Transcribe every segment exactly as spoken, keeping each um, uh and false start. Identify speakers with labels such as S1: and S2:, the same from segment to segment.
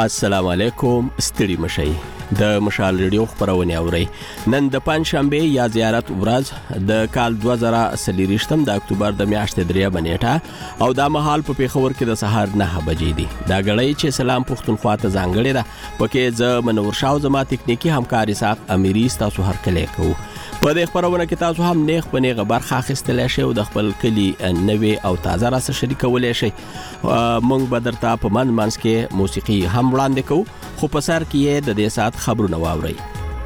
S1: السلام علیکم. ستړي مشئ. د مشال ریډیو خبرونه اورئ. نن د پنځشنبه یا زیارت ورځ د کال دوه زره څلورویشتم د اکتوبر د میاشتې درې بنېټه او دا مهال په پیښور کې د سهار نه بجې دي. دا غړی چې سلام پښتونخوا ته ځانګړی ده پکې ز منور شاو زما تکنیکی همکاري سات امیری تاسو هر کله کوو. په دې خبرونه کې تاسو هم نیغ په نیغه برخه اخیستلی شئ او د خپل کلي نوې او تازه راسره شریکولی شئ. موږ به درته په منځ منځ کې موسیقي هم وړاندې کوو، خو په سر کې یې د دې ساعت خبرونه واورئ.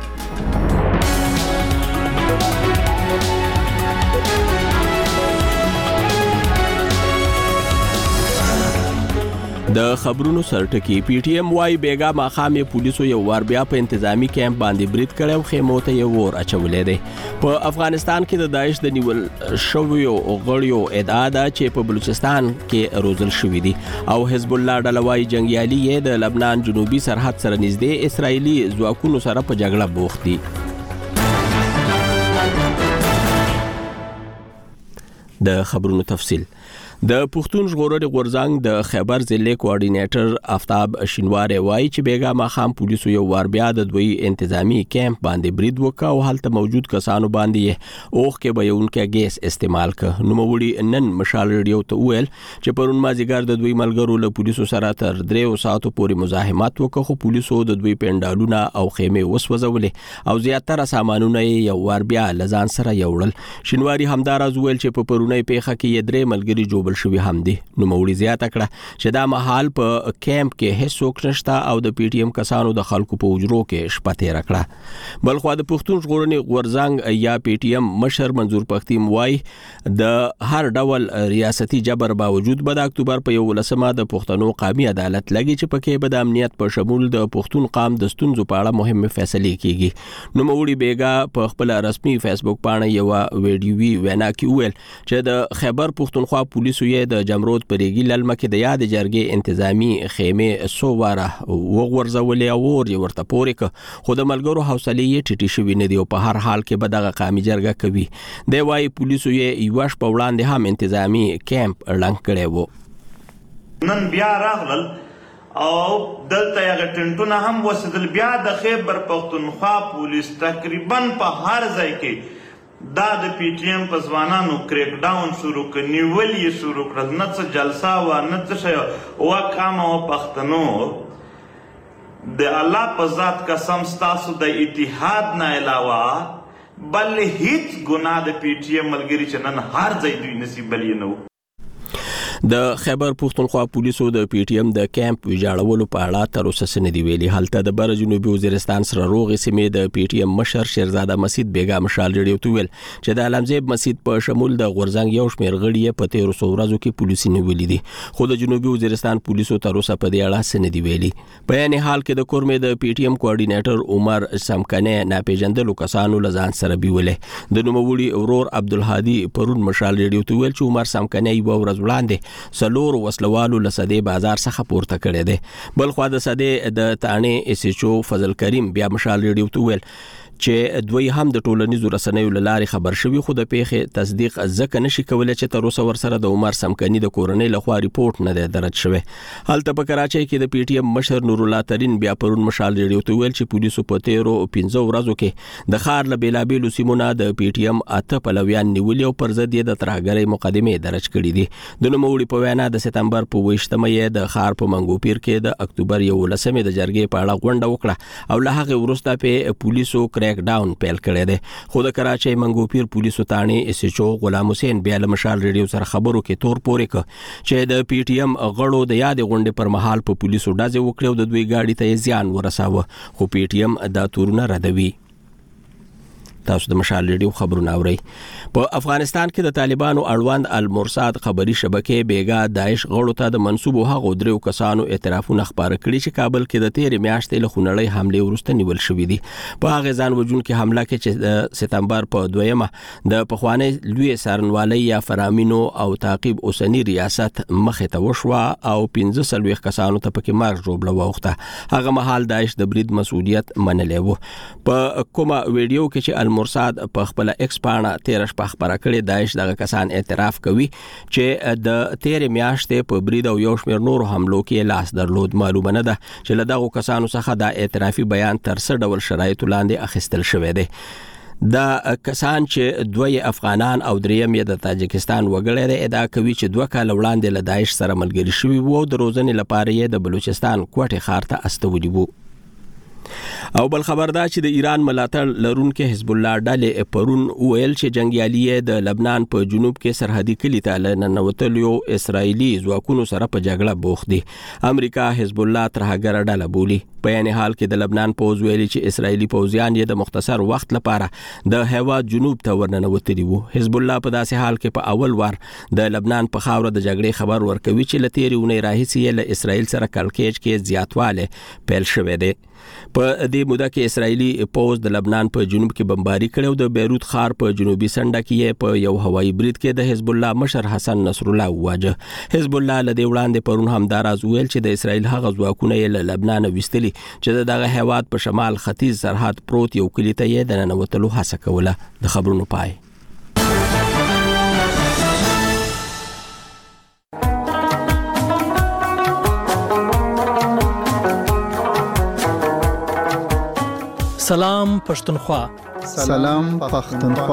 S1: د خبرونو سرټکی پی ټی ایم وايي بیګا ماخامې پولیسو یو وار بیا په انتظامی کیمپ باندې برید کړو، خیمو ته یو ور اچولې دی. په افغانستان کې د داعش د نیول شویو غړیو ادعا ده چې په بلوچستان کې روزل شوې دي او حزب الله ډله وايي جنگیالي یې د لبنان جنوبي سرحد سره نږدې اسرایلی ځواکونو سره په جګړه بوخت دي. د خبرونو تفصیل. د پښتون ژغورنې غورځنګ د خیبر ضلع کوارډینیټر آفتاب شینواری وایي چې بیګا ماخام پولیسو یو وار بیا د دوی انتظامی کیمپ باندې برید وکړ او هلته موجود کسانو باندې اوخ کې بهونکې ګیس استعمال کړ. نوموړي نن مشال ریډیو ته وویل چې پرون مازیګر د دوی ملګرو له پولیسو سره تر دریو ساعتو پورې مزاحمت وکړ، خو پولیسو د دوی پنډالونه او خیمې وسوځولې او زیاتره سامانونه یې یو وار بیا لزان سره یوړل. شینواری همداراز وویل چې په پرونی پیښه کې یې درې ملګري جوړ شوی هم دي. نو موري زیاته کړه چې دا محل په کیمپ کې هیڅوک نشته او د پی ټی ایم کسانو د خلکو په اجرو کې شپه تیر کړه. بلخو د پښتون ژغورنې غورځنګ یا پی ټی ایم مشر منظور پختیم وای د هر ډول ریاستي جبر باوجود به د اکتوبر په یولسمه د پښتنو قومي عدالت لګي چې پکې به د امنیت په شمول د پښتون قام د ستونزو په اړه مهمه فیصله کیږي. نو موري بیګا په خپل رسمي فیسبوک باندې یو ویډیوي وینا کې ویل چې د خیبر پښتونخوا پولیسو یې د جمرود پرېګي للمه کې د یاد جرګې انتظامی خیمه سو واره وغورځولې او ور ورته پورې ک، خو د ملګرو حوصله یې ټیټی شوی نه دی او په هر حال کې به دغه قومي جرګه کوي. دی وايي پولیسو یې یوش په وړاندې هم انتظامی کیمپ لنګ کړی وو.
S2: نن بیا راغلل او دلته یې ټنټونه هم وسدل. بیا د خیبر پښتونخوا پولیس تقریبا په هر ځای کې دا د پی ټی ایم په ځوانانو کریک ډاون شروع کړ، نیول یې شروع کړل. نه څه جلسه وه نه څه شی وه. قام او پښتنو د الله په ذات قسم ستاسو د اتحاد نه علاوه بل هیڅ ګناه د پی ټی ایم ملګري چې نن هر ځای دوی نصیب بل یې نه و.
S1: د خیبر پښتونخوا پولیسو د پی ټی ایم د کیمپ ویجاړولو په اړه تر اوسه څه نه دي ویلي. هلته د بر جنوبي وزیرستان سره روغې سیمې د پی ټی ایم مشر شیرزاده مسید بیګا مشال ریډیو ته ویل چې د علمزیب مسید په شمول د غورځنګ یو شمېر غړي یې په تیرو څو ورځو کې پولیسي نیولي دي، خو د جنوبي وزیرستان پولیسو تر اوسه په دې اړه څه نه دي ویلي. په عین حال کې د کورمې د پی ټی ایم کوارډینیټر عمر سمکنه ناپېژندلو کسانو له ځان سره بیولې. د نوموړي ورور عبدالهادي پرون مشال ریډیو ته ویل چې عمر سمکنه یو ورځ وړاندې سلور وسلوالو لسدې بازار څخه پورته کړی دی. بل خو د سدې د تانې اس ایچ او فضل کریم بیا مشال ریډیو ته ویل چې دوی هم د ټولنیزو رسنیو له لارې خبر شوي، خو د پیښې تصدیق ځکه نشي کولی چې تر اوسه ورسره د عمر سمکني د کورنۍ لخوا ریپورت نه دی درج شوی. هلته په کراچۍ کې د پی ټی ایم مشر نور الله ترین بیا پرون مشال ریډیو ته ویل چې پولیسو په تیرو پنځو ورځو کې د ښار له بیلابیلو سیمونه د پی ټی ایم اته پلویان نیولي او پر ضد یې د ترهګرۍ مقدمې درج کړي دي. د نوموړي په وینا د سپتمبر په اوویشتمه یې د ښار په منګوپیر کې د اکتوبر یولسمې د جرګې په اړه غونډه وکړه او له هغې وروسته په پولیسو کریک ډاون پیل کړی دی. خو د کراچۍ منګوپیر پولیسو تانې اس ایچ او غلام حسین بیا له مشال ریډیو سره خبرو کې تور پورې کړ چې د پی ټی ایم غړو د یادې غونډې پر مهال په پولیسو ډزې وکړې او د دوی ګاډي ته یې زیان ورساوه، خو پی ټی ایم دا تورونه ردوي. تاسو د مشال ریډیو خبرونه اورئ. په افغانستان کې د طالبانو اړوند المرصاد خبري شبکې بیګا داعش غړو ته د منسوبو هغو دریو کسانو اعترافونه خبره کړي چې کابل کې د تیرې میاشتې له خونړۍ حملې وروسته نیول شوي دي. په هغه ځان وژونکې حمله کې چې د سپتمبر په دویمه د پخوانۍ لوی څارنوالۍ یا فرامینو او تعقیب اوسنی ریاست مخې ته وشوه او پنځه څلوېښت کسانو ته پکې مرګ ژوبله واوښته. هغه مهال داعش د برید مسؤلیت منلی و. په کومه ویډیو کې چې مرصاد په خپل ایکس پاڼه تیر شپه خبره کړې داعش دغه کسان اعتراف کوي چې د تیر میاشتې په برید او یو شمېر نور حملو کې لاس درلود. معلومه نه ده چې له دغه کسانو څخه دا اعترافي بیان تر څه ډول شرایطو لاندې اخیستل شوی دی. دا کسان چې دوی افغانان او دریم یې د تاجکستان وګړي دی ادعا کوي چې دوه کال وړاندې له داعش سره ملګري شوي وو او د روزنې لپاره یې د بلوچستان کوټې ښار ته استولي وو. او بل خبر دا چې د ایران ملاتړ لرونکي حزب الله ډلې پرون ویل چې جنگیالي د لبنان په جنوب کې سرحدي کلي ته له ننوتلو اسرائیلي ځواکونو سره په جګړه بوخت دي. امریکا حزب الله ترهګره ډله بولي. په یعنی حال کې د لبنان پوځ ویلي چې اسرائیلي پوځیان یې د مختصر وخت لپاره د هیواد جنوب ته ورننوتلي وو. حزب الله په داسې حال کې په اول وار د لبنان په خاوره د جګړې خبر ورکوي چې له تېرې اونۍ راهیسې له اسرائیل سره کړکېچ کې زیاتوالی پیل شوی دی. په دې موده کې اسرائیلي پوځ د لبنان په جنوب کې بمباري کړې او د بیروت ښار په جنوبي څنډه کې په یو هوایي برید کې د حزب الله مشر حسن نصر الله وواجه. حزب الله له دې وړاندې پرون هم دا راز ویل چې د اسرائیل هغه ځواکونه یې له لبنان ویستلي چې دغه هیواد په شمال ختیځ سرحد پروت یو کلي ته یې د ننوتلو هڅه کوله. د خبرونو پای.
S3: سلام پښتونخوا.
S4: سلام پښتونخوا.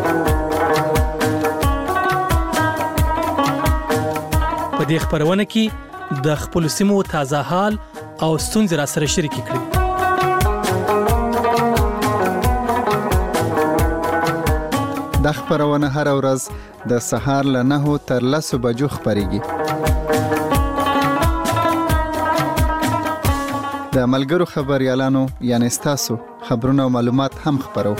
S3: په دې خبرونه کې د خپل سیمو تازه حال او ستونزې را سره شریک کړئ.
S4: د خبرونه هر ورځ د سهار له نهو تر لسو بجو خبريږي. د ملګرو خبريالانو یعنی ستاسو خبرونه او معلومات هم خبرو.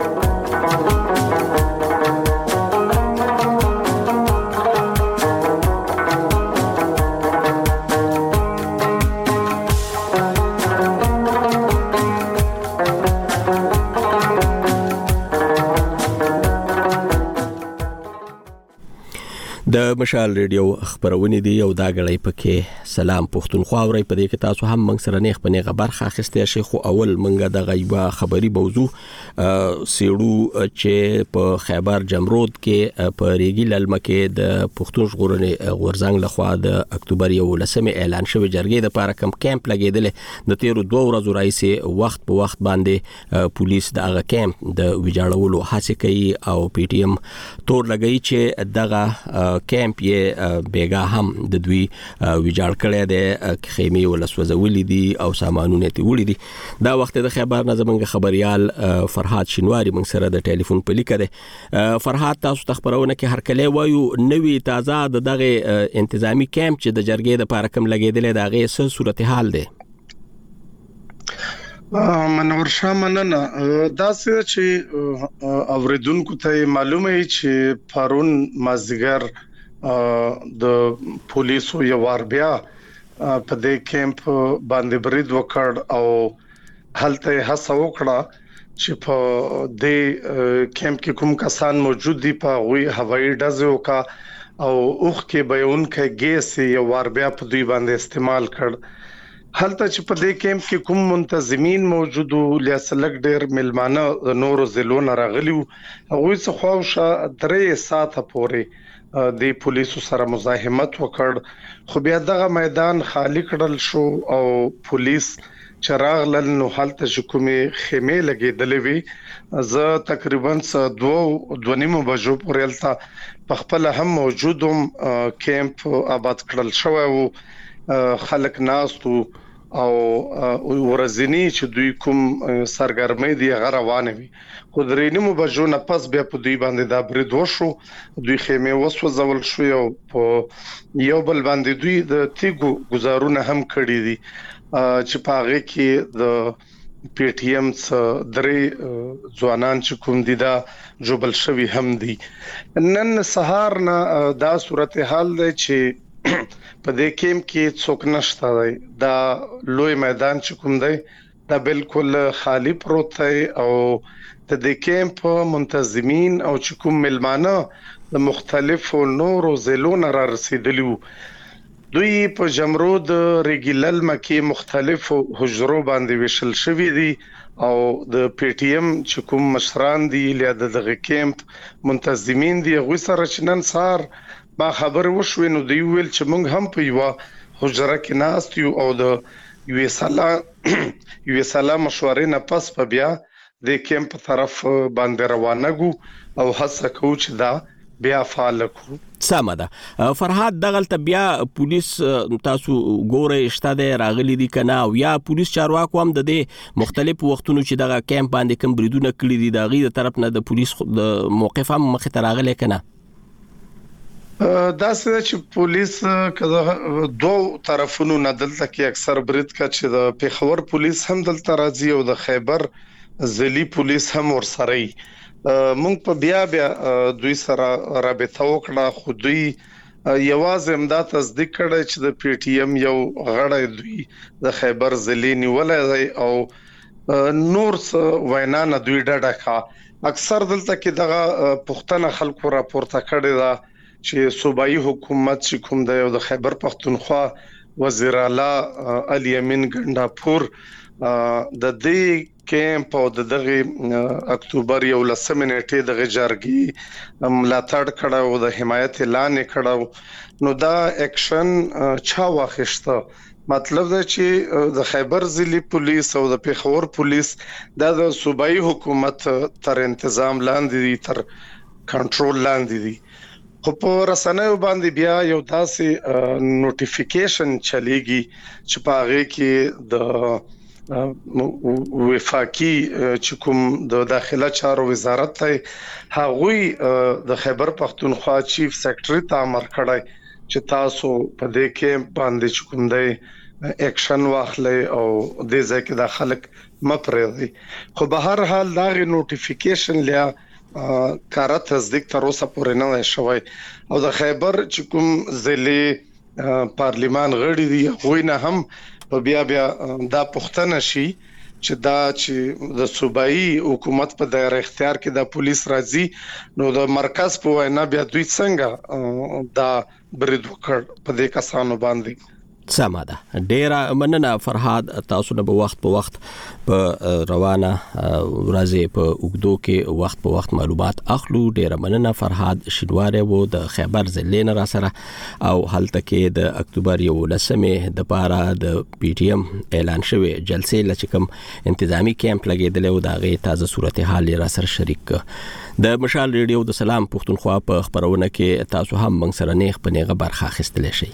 S1: د مشال ریډیو خبرونه دی او دا غړی پکې سلام پښتونخوا اوري په دې کې تاسو هم موږ سره نه خپنه خبر اخیسته شي. خو اول موږ د غیبه خبري موضوع سیړو چې په خیبر جمرود کې په ریګي للمه کې د پښتون ژغورنې غورځنګ لخوا د اکتوبر یو لسمه اعلان شوی جرګې د پاره کم کیمپ لګیدل. د تیرو دوه ورځو راځي وخت په وخت باندې پولیس د هغه کیمپ د ویجاړولو هڅه کوي او پی ټی ایم تور لګی چې دغه کیمپ یې بیګا هم د دوی ویجاړ کړی دی. خیمې ولسوځولې دي او سامانونه تی وړي دي. دا وخت د خبر نه زمونږ خبريال فرحات شینواری موږ سره د ټلیفون په لیکه ده. فرحات تاسو ته خبرونه کې هر کله وایو نوې تازه دغه انتظامی کیمپ چې د جرګې د پاره کم لګیدل دغه څه صورتحال ده؟
S5: منور شاه مننه. دا څه چې اوریدونکو ته معلومه وي چې پرون مازیګر د پولیسو یو وار بیا په دې کیمپ باندې برید وکړ او هلته هڅه وکړه چې په دې کیمپ کې کوم کسان موجود دي په وی هوایي ډزو کا او اوخ کې بیون کې ګیس یو وار بیا په دوی باندې استعمال کړ. هلته چې په دې کیمپ کې کوم منتظمین موجودو لیاسلک ډیر ملمانه نورو زلون راغلیو هغه څه خوښه درې ساعته پورې د پولیسو سره مزاحمت وکړ. خو بیا دغه میدان خالی کړل شو او پولیس چراغ لل نو حالت حکومت خیمه لګیدلې وی. زه تقریبا دوه دونیمو بجو پورې الته په خپل هم موجودم کیمپ آباد کړل شو او خلک ناستو او ورځنی چې دوی کوم سرګرمۍ دی غروانه وي. خو درېنیمو بجو نه پس بیا په دوی باندې دا برید وشو. دوی خیمه وسوځول شو او په یو بل باندې دوی د تیګو گزارونه هم کړی دي چې په هغه کې د پی ټی ایم څخه درې ځوانان چې کوم دي دا جوبل شوی هم دي. نن سهار نه دا صورتحال دی چې په دې کیمپ کې څوک نشته دی. دا لوی میدان چې کوم دی دا بالکل خالی پروت دی او د دې کیمپ منتظمین او چې کوم ملمانه د مختلفو نورو زلون را رسیدلی وو دوی په جمرود ریګیلل مکی مختلف حجرو باندې وشل شوی دي او د پی ټی ایم چې کوم مشران دي یا دغه کیمپ منتظمین دي غوي سره چنن سار ما خبر وشو نو دی ویل چې موږ هم په یو حجره کې ناست یو او د یو سالا یو سالا مشورې نه پس په بیا د کیمپ طرف باندې روانګو او هڅه کوو چې دا بیا فعال کو.
S1: سمده فرهاد دغلت بیا پولیس تاسو ګوره شته راغلي دي کنه او یا پولیس چارواکو هم د دې مختلف وختونو چې دغه کیمپ باندې کوم بریدونه کړی دي دغه د طرف نه د پولیس د موقف هم مخ ته راغلي کنه.
S5: دا څه چې پولیس کله دوه طرفونو نه دلته کې اکثر برید کا چې د پیښور پولیس هم دلته راځي او د خیبر ځلی پولیس هم ورسره ای مونږ په بیا بیا دوی سره رابطه وکړه خو دوی یوازې امداد تصدیق کړی چې د پی ټی ایم یو غړی دوی د خیبر ځلی نیولای او نور وینا نه دوی ډډه کا اکثر دلته کې دغه پښتنه خلکو راپورته کړی دا چې صوبایي حکومت چې کوم د خیبر پختونخوا وزیر اعلی علي امین ګنداپور د دې کیمپ او دغه اکتوبر یو لسمه نیټه دغه جارګي ملاتړ کړه او د حمایت اعلان کړه نو دا اکشن چا واخیسته مطلب دا چې د خیبر ضلعي پولیس او د پیښور پولیس د صوبایي حکومت تر تنظیم لاندې دي تر کنټرول لاندې دي خو په رسنیو باندې بیا یو داسې نوټیفیکیشن چلیږي چې په هغه کې د وفاقي چې کوم د داخله چارو وزارت ته هغوی د خیبر پختونخوا چیف سیکریټری ته امر کړی چې تاسو په دې کې باندې چې کوم دی اکشن واخلئ او د ځکه د خلک مپرېږي خو به هر حال دا نوټیفیکیشن لیا کار تصدیق تر اوسه پورې نه شوی او د خیبر چې کوم ضلع پارلیمان غړي دي غوی نه هم په بیا بیا دا پښتنه شي چې دا چې د صوبایي حکومت په دایره اختیار کې د پولیس راځي نو د مرکز په وینا بیا دوی څنګه دا برید وکړ په دې کسانو باندې.
S1: سماده ډیره مننه فرهاد تاسو نه په وخت په وخت په روانه ورځې په اوګدو کې وخت په وخت معلومات اخلو ډیره مننه فرهاد شینواری وو د خیبر ضلع نه را سره او هلته کې د اکتوبر یو لسمه د پاره د پی ټی ایم اعلان شوی جلسې لچکم انتظامی کیمپ لګیدل او دغه تازه صورتحال را سره شریک د مشال ریډیو د سلام پښتونخوا په خبرونه کې تاسو هم موږ سره نیغ په نیغه برخه اخیستل شئ.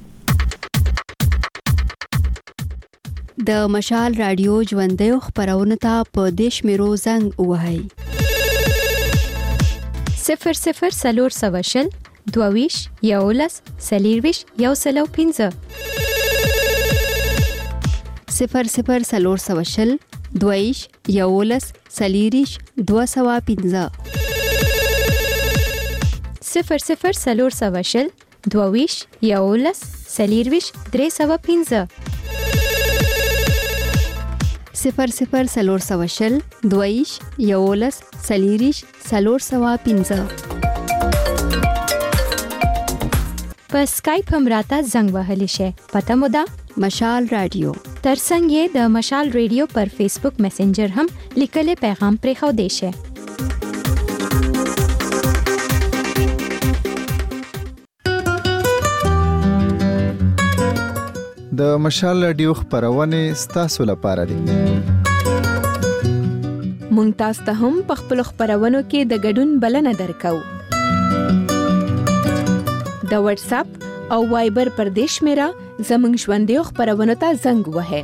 S6: د مشال رادیو ژوندۍ خبرونه ته په دیش میرو زنګ وهاي
S7: صفر صفر سلور سواشل دوویش یولس سلیرویش یو سلو پینزه
S6: صفر صفر سلور سواشل دوویش یولس سلیریش دو سوا پینزه
S7: صفر صفر سلور سواشل دوویش یولس سلیرویش درې سوا پینزه
S6: صفر صفر سلور سواشل دویش یولس سلیریش سلور سوا پینزه
S7: په سکایپ هم راته زنګ وهلی شي پته مو ده
S6: مشال رادیو
S7: ترڅنګ یې د مشال ریډیو پر فیسبوک میسنجر هم لیکلي پیغام پرې خو دی شي.
S4: د مشال رادیو خبرونه ستاسو لپاره دي.
S8: مونږ تاسو ته هم په خپل خبرونو کې د ګډون بلنه درکو. د واتس اپ او وایبر پر دیش میرا زمنګ ژوندۍ خبرونه ته زنګ وهه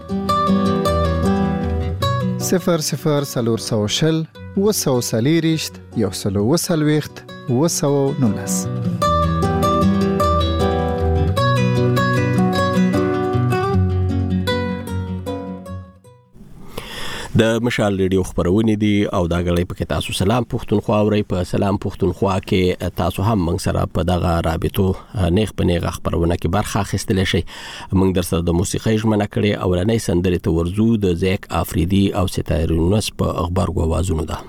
S4: صفر صفر سلور سوشل وسو سلیریشت یو سلو وسلويخت وسو نونس.
S1: د مشال ریډیو خبرونه دي او دا غړي په تاسو سلام پښتونخوا اوري په سلام پښتونخوا کې تاسو هم موږ سره په دغه رابطو نیغ په نیغ خبرونه کې برخه اخیستل شي. موږ در سره د موسیقي ژمنه کړې او لنۍ سندرې ته ورزو د زیک افریدي او ستایرونس په اخبار غوازونو ده.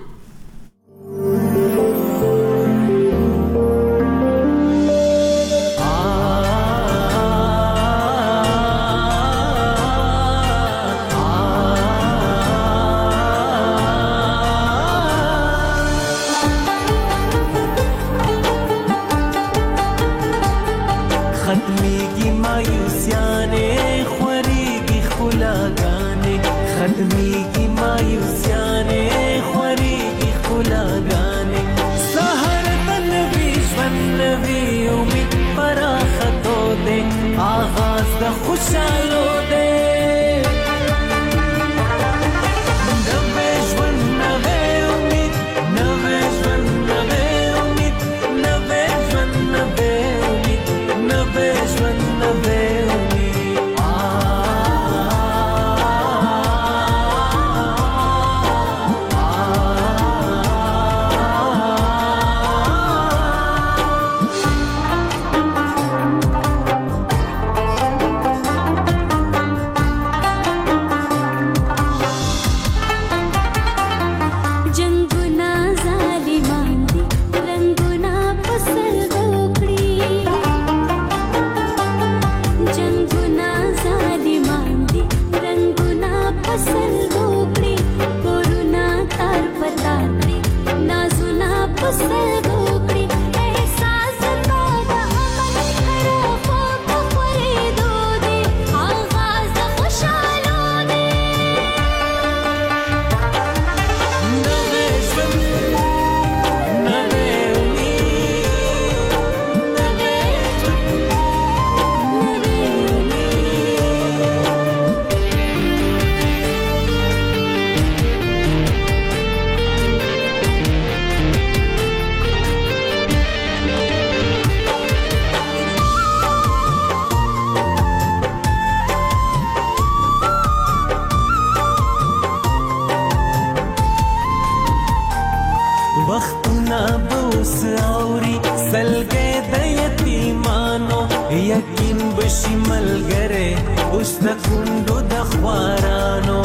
S9: وختونه بوس اوري سلګې د یتیمانو یقین بشي ملګری اوس د کندو د خوارانو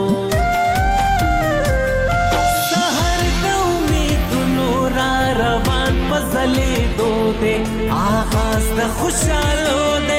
S9: سحر د امیدونو را روان پزلې دوته آغاز د خوشالو دې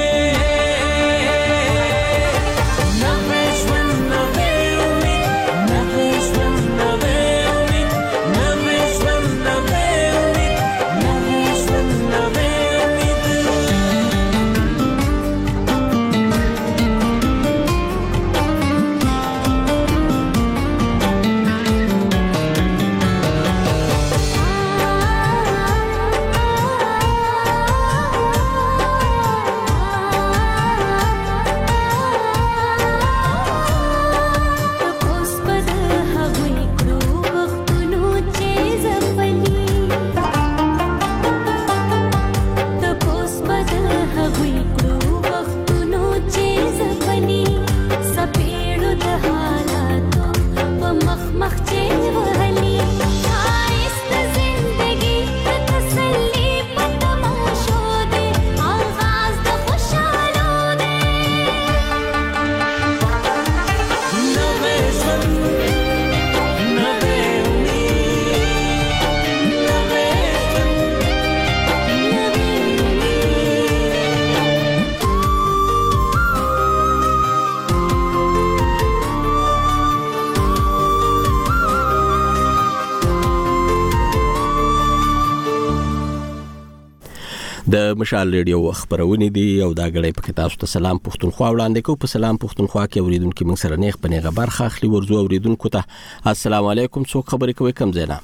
S1: د مشال ریډیو خبرونه دي او دا غړې په تاسو ته سلام پښتونخوا وړاندې کو په سلام پښتونخوا کې اوریدونکو موږ سره نیغ پنه خبر خاخلي ورزو اوریدونکو ته السلام علیکم څوک خبرې کوي کم زینا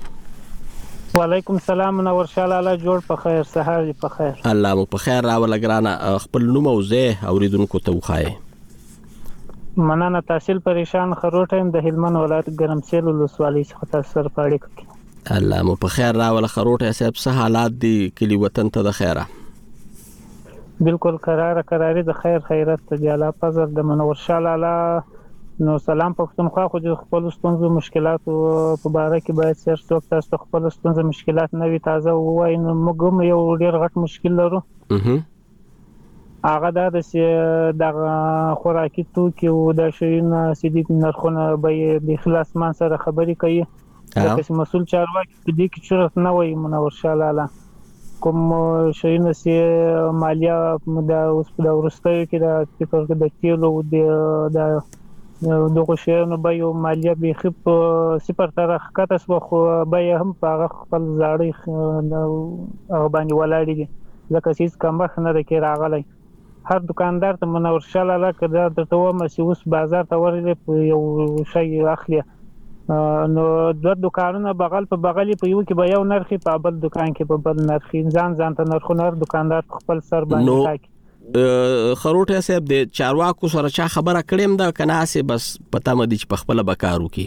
S10: وعلیکم السلام نور شال الله جوړ په خیر سحر په خیر
S1: الله مو په خیر راول ګرانه خپل نوم او زه اوریدونکو ته وخایې
S10: مننه تحصیل پریشان خروټم د هلمند ولایت ګرمسیل ولسوالۍ څخه تاسو سره پاړې کوي
S1: الله مو په خیر راول خروټه صاحب څه حالات دي کلی وطن ته د خیره
S10: بالکل قرار قراری د خیر خیرت ته دی الله فضل د منور شال الله نو سلام پښتونخوا خو د خپل ستونزو مشکلات په باره کې باید سر څوک تاسو خپل ستونزو مشکلات نوي تازه وایي نو موږ یو ډیر غټ مشکل لرو هغه دا د خوراکي توکي او د شیانو سیدي نرخونه به د خلاص مان سره خبرې کوي چې مسول چارواکي په دې کې شرط نه وایي منور شال الله کوم شیانو سي مالیه د اوس په ورستیو کې د فکر د تیلو د دغه شیانو به یو مالیه به خپ صفر تر ښکته سو خو به هم په خپل زاړی باندې ولاړی دي ځکه چې کوم نه کې راغلی هر دکاندار ته منور شال الله کړه درته و مې اوس بازار ته ورلې یو شی اخلي نو د دکانونو بغل په بغلې په یو کې به یو نرخي په بل دکان کې په بل نرخي ځان ځان ته نرخونه دکاندار خپل سر باندې ټاکي
S1: خروټه صاحب د چارواکو سره چا خبره کړم دا کناسه بس پتا مې چې په خپل بکارو کې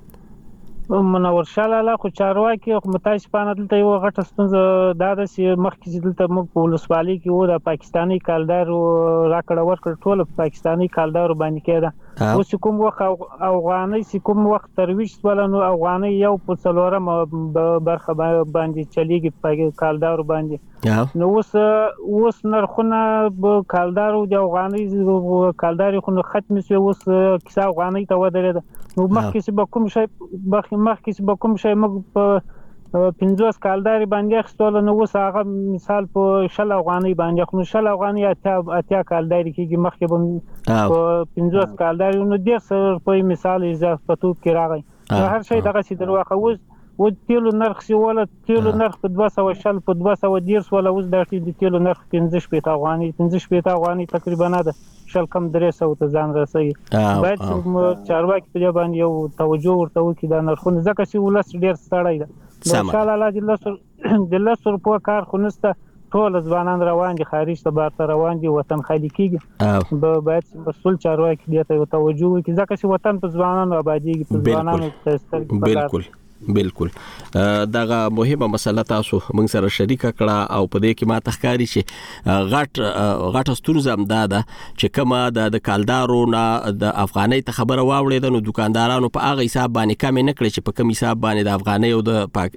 S10: منور شال الله خو چارواکي خو متاسف پانه دلته یو غټه ستونزه دا د مخکې دلته موږ په ولسوالۍ کې و د پاکستانی کالدار راکړه ورکړ ټول پاکستانی کالدار باندې کېده اوس کوم وخت افغاني کوم وخت ترویج ولنو افغاني یو په څلورم برخه باندې چلیږي په کالدار باندې نو اوس اوس نرخونه کالدار او د افغاني کالدار خو ختم شي اوس کیسه افغاني ته ودرېده نو مخکې به کوم شي مخکې به کوم شي موږ په پنځوس کالداري باندې خستول نو اوس هغه مثال په شل افغاني باندې خو شل افغاني اتیا اتیا کالداري کېږي مخکې به په پنځوس کالداري نو ډېر سر په مثال اضافه توپ کې راغی هر شي دغه سي دروخه اوس و تیلو نرخ سی ولا تیلو نرخ په دوه سوه شل په دوه سوه دیرش ولا اوس د تیلو نرخ پنځه شپېته افغاني پنځه شپېته افغاني تقریبا نه ده شل کم درې سوه ته ځان رسوي باید چارواکي په دې باندې یو توجه ورته وکړي دا نرخونه ځکه چې ولس ډېر ستړی ده ان شاء الله د لس روپو کار خو نشته ټول ځوانان روان دي خارج ته بار ته روان دي وطن خالي کیږي باید مسؤل چارواکي دې ته توجه وکړي ځکه چې وطن په ځوانانو آبادیږي په ځوانانو ته
S1: بالکل بالکل دغه مهمه مسله تاسو موږ سره شریک کړه او په دې کې ما تخکاری چې غټ غټ ستونزه ده چې کما د کالدارو نه د افغاني ته خبره واوړې نو دکاندارانو په هغه حساب باندې کم نه کړي چې په کوم حساب باندې د افغاني او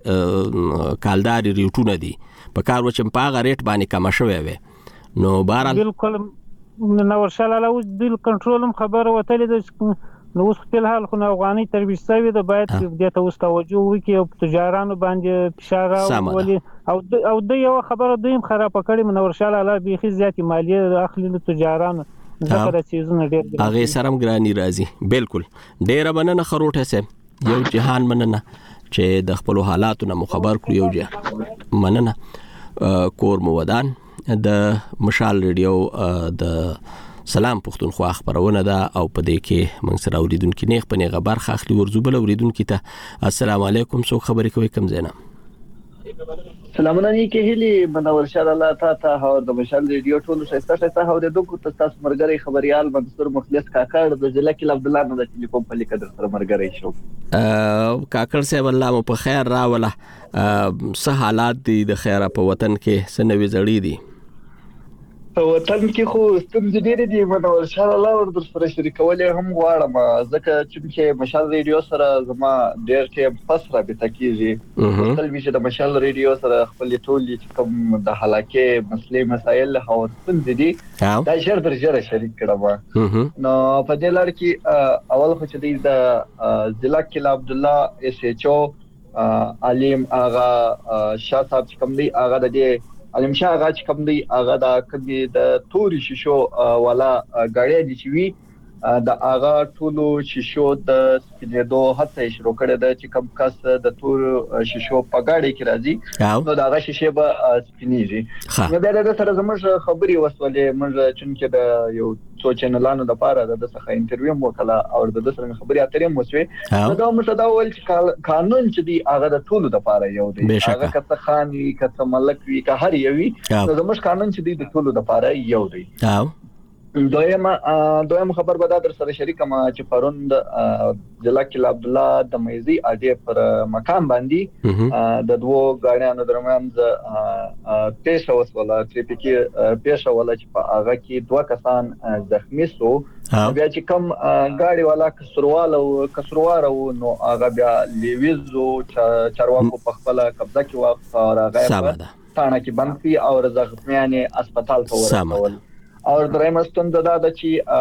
S1: د کالداري ریټونه دي په کار و چې په هغه ریټ باندې کم شوی وي نو بهر
S10: بالکل نو ورشاله له د کنټرول خبره وتلې ده نو اوس په حال خو افغاني ترویج شوی د باید د توسط توجه وکړي او تجارانو باندې فشار راولي او او د یو خبره دویم خراب کړي منورشاله لا بيخي زیاتې مالیه اخلي له تجارانو ځکه د چیزونو ډېر
S1: هغه سرم ګرانی راځي بالکل ډېر مننه خروټه سه یو جهان مننه چې د خپل حالاتو نه خبر کړو یو جه مننه کور مو ودان د مشال ریډیو د سلام پښتونخوا خبرونه ده او په دې کې موږ سره اوریدونکو نه خپل خبر خاخلي ورزوبل اوریدونکو ته السلام علیکم سو خبرې کوي کوم زینا
S11: سلامونه نیکه هلي منور شاه الله تا ته او د مشال ریډیو ټول شایسته شایسته او د دوه تاسو مرګري خبريال منصور مخلص کاکړ د ضلع کې عبد الله د ټلیفون په لیکه در سره مرګري شو
S1: ا کاکړ صاحب الله مو په خیر راوله څه حالات دي د خیره په وطن کې سنوي زړی دي
S11: وطن کې خو ستونزې ډېرې دي منور شاه الله ور سره شریکول هم غواړم ځکه چې مشال ریډیو سره زما ډېر ټیم پس رابطه کیږي مثلا چې د مشال ریډیو سره خپل ټول چې کوم د حلقې مسلې مسایل او ستونزې دي دا ژر در ژر شریک کړم نو په دې لړ کې اول خو چې د ضلع کې عبد الله اس ایچ او علیم آغا شاه صاحب چې کوم دی آغا د دې علم شاه آغا چې کوم دی آغا د کدي د توري شیشو والا غاړي دي چې وی د آغا ټولو شیشو د سپینېدو هڅه شروع کړې ده چې کوم کس د تور شیشو په غاړي کې راځي نو د آغا شیشه به سپینېږي نو دا د سره زموږ خبري وسولې موږ چې د یو څو چینلانو د پاره د څخه انټرویو وکړه او د سره خبري اترې مو شوې نو دا موږ دا ول چې قانون چې دی آغا د ټولو د پاره یو دی آغا کته خاني کته ملک وی که هر یوي نو زموږ قانون چې دی د ټولو د پاره یو دی دویم دویم خبر به در سره شریکم چې پروند ضلع کې عبد الله د مېزي اډې پر مقام باندې د دوه غاړیانو درمیان د پیښه وسوله ټریفیکي پیښه ولا چې په هغه کې دوه کسان زخمی شو بیا چې کوم غاړي والا کسروال او کسروار نو هغه بیا لیویزو چارواکو په خپل قبضه کې واقع راغی تانه کې بند کی او زخمیانه هسپتال ته ورسول او دریم ستوند دا د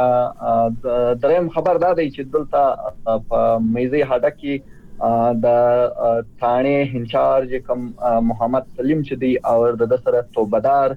S11: چې دریم خبر دا دی چې دلته په میزي هډه کې د ثانه انچارج کم محمد سلیم چې دی او د سره توبدار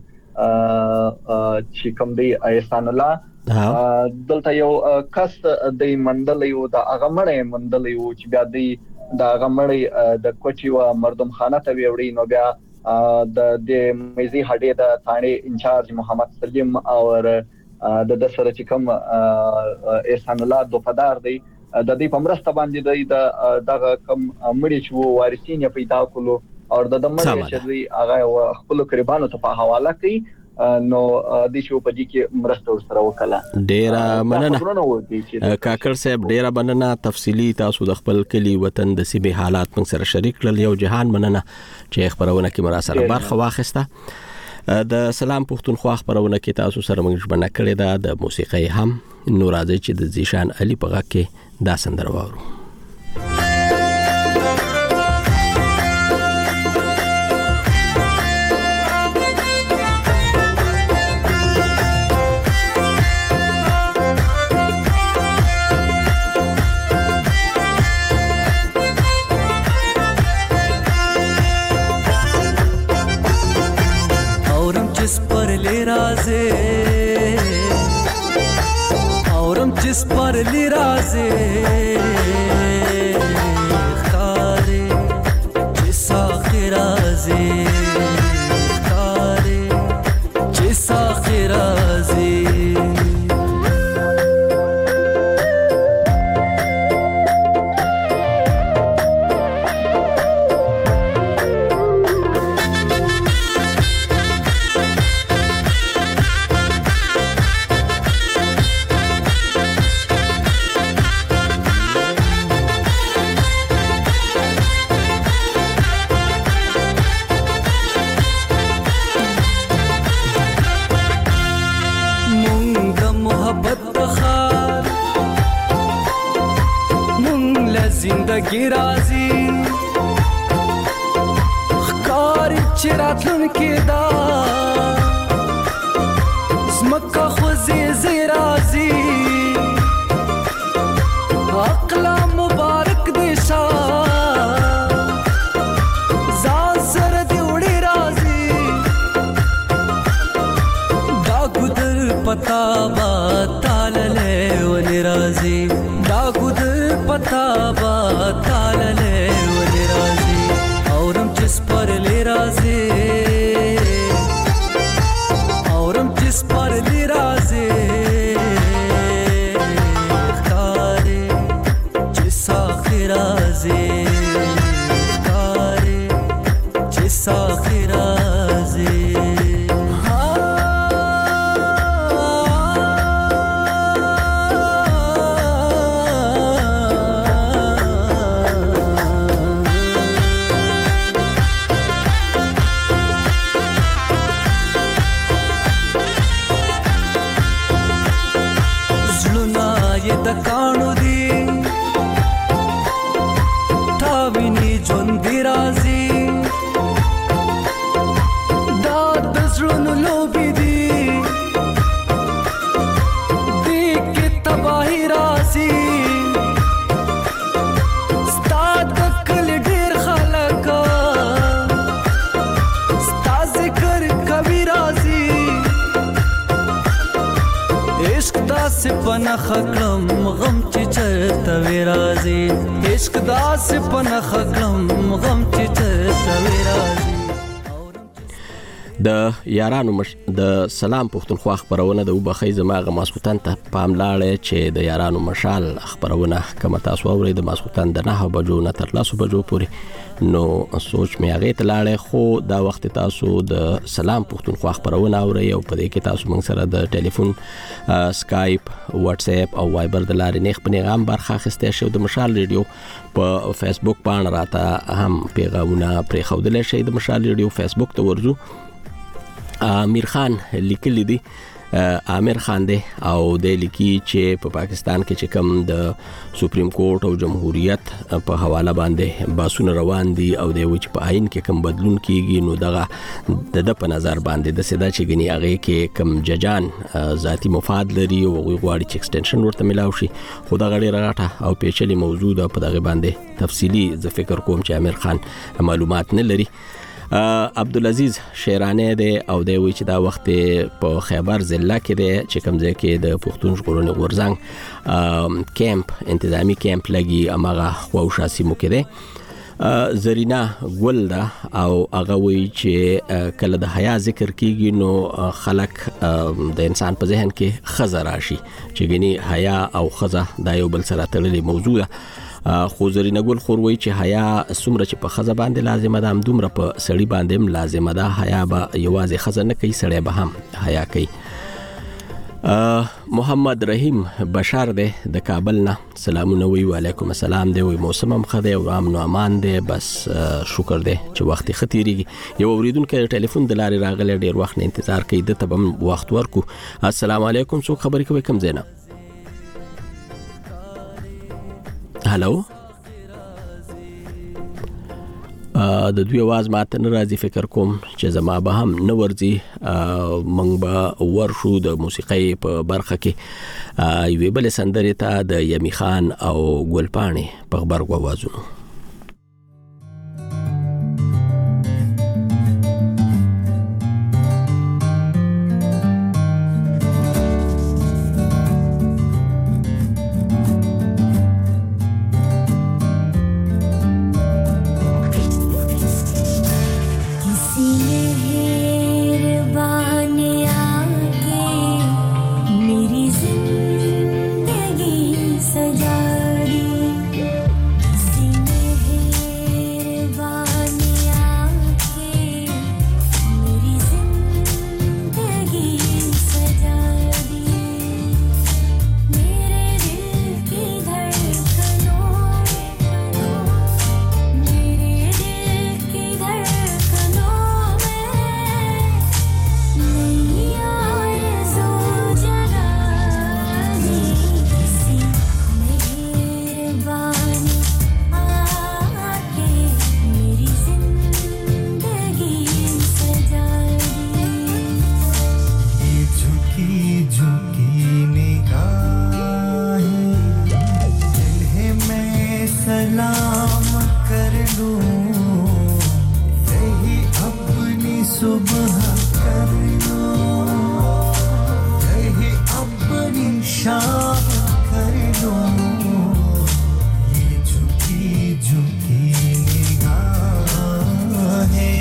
S11: چې کوم دی احسان الله دلته یو کس د مندل یو د هغه مړې مندل یو چې بیا دی د هغه مړې د کوچي و مردم خانه ته ویوړي نو بیا د د میزي هډې د ثانه انچارج محمد سلیم او د د سره چې کوم احسان الله دوفدار دی د دې په مرسته باندې د دغه کوم مړي چې وارثین پیدا کولو او د دمړي چې دی هغه خپل قربانو ته په حواله کړي نو د شو په دې کې مرسته سره وکړه
S1: ډیر مننه کاکړ صاحب ډیر مننه تفصیلی تاسو د خپل کلی وطن د سیمه حالات من سره شریک کړل یو جهان مننه چې خبرونه کې مرا سره برخه واخیسته د سلام پښتونخوا خبرونه کې تاسو سره موږ ژبنه کړې ده د موسیقي هم نو راځي چې د زیشان علي په غږ کې دا سندره واورو
S9: औरम जिस पर लिराजे खारे जिस आखिराजे खारे जिस आखिराजे زندگی رازی خکاری چی راتلون کی دا زمکا خوزی زی رازی اقلا مبارک دیشا زان سر دیوڑی رازی دا گدر پتا با تاللے ونی رازی دا گدر پتا با تاللے ونی رازی اورم چس پر لی رازی اورم چس پر لی رازی خکاری چس آخی رازی خکاری چس آخی رازی د کانو دی تاوینی ژوندې راځي دا د زړونو لوبې دي دې کې تباهي راځي ستا د کلي ډېر خلک ستا ذکر کوي راځي عشق داسې پنه خکړم غم چې چرته وی راځي عشق داسې پنه خکړم غم چې چرته وی راځي
S1: د یارانو مش د سلام پښتونخوا خبرونه د وبخې زماغه ماسوتن ته پام لاړې چې د یارانو مشال خبرونه کوم تاسو اورئ د ماسوتن د نه بجو نه تر لاسو بجو پورې نو سوچ مې هغه ته لاړې خو دا وخت تاسو د سلام پښتونخوا خبرونه اورئ او په دې کې تاسو موږ سره د ټلیفون سکایپ واتس اپ او وایبر د لارې نه خپل پیغام برخه اخیسته شو د مشال ریډیو په فیسبوک باندې راته هم پیغامونه پرې خودل شي د مشال ریډیو فیسبوک ته ورځو امیر خان لیکلی دی امیر خان دی او د لیکي چې په پاکستان کې چې کوم د سپریم کورټ او جمهوریت په حواله باندې باسونه روان دي او د وچ په عین کې کوم بدلون کیږي نو دغه د په نظر باندې د سدا چې غني هغه کې کوم ججان ذاتی مفاد لري او غواړي چې ایکستنشن ورته ملاوي شي خو دا غړي راټه او پیچلي موضوع ده په دغه باندې تفصیلی ز فکر کوم چې امیر خان معلومات نه لري عبدالعزیز شیرانه دی او دی وی چې دا وخت په خیبر ضلع کې دی چې کوم ځای کې د پښتون ژغورنې غورځنګ کیمپ انتظامی کیمپ لګي امغه خوښا سیمو کې دی زرینا ګل دا او هغه وی چې کله د حیا ذکر کیږي نو خلک د انسان په ذهن کې خزه راشي چې غني حیا او خزه دا یو بل سره تړلې موضوع ده خو زرینا ګل خوروي چې حیا سمره چې په خزه باندې لازمه ده هم دومره په سړی باندې هم لازمه ده حیا به یوازې خزه نه کوي سړی به هم حیا کوي محمد رحیم بشار دی د کابل نه سلامونه وی وعلیکم السلام دی وی موسم هم خده او امن او امان دی بس شکر دی چې وخت ختیریږي یو اوریدونکو ټلیفون د لارې راغلی ډیر وخت نه انتظار کوي د تبم وخت ورکو السلام علیکم څوک خبرې کوي کوم زینا هالو د دوی आवाज ماته نه راځي فکر کوم چې زما به هم نه ورځي منګ به ورشو د موسیقۍ په برخه کې یوې بل سندرې ته د یمی خان او ګلپاڼې په خبرګو आवाजونو
S12: सजा दी
S9: यही अपनी सुबह कर लो, यही अपनी शाम कर लो, ये झुकी झुकी निगाहें।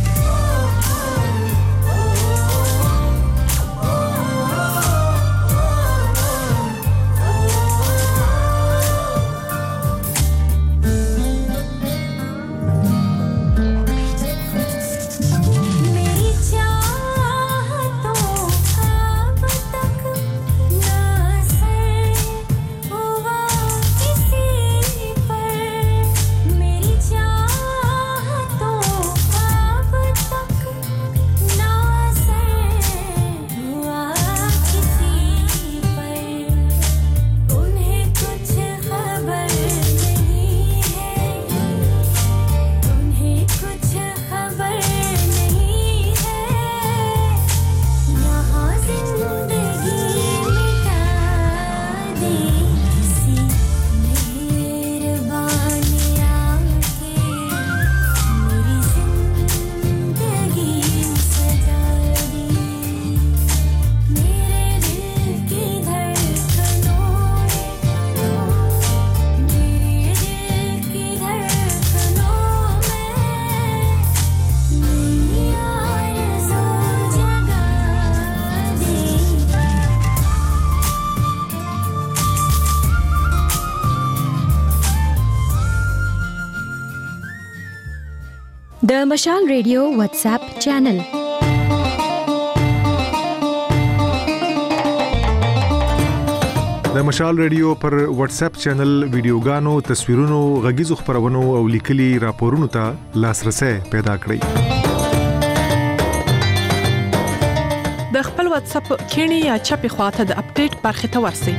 S7: د مشال ریډیو واتس اپ چینل
S12: د مشال ریډیو پر واتس اپ چینل ویډیوګانو، تصویرونو، غږیزو خبرونو او لیکلي راپورونو ته لاسرسي پیدا کړئ.
S13: د خپل واتس اپ کینی یا چپی خواته د اپډیټ برخه ته ورسئ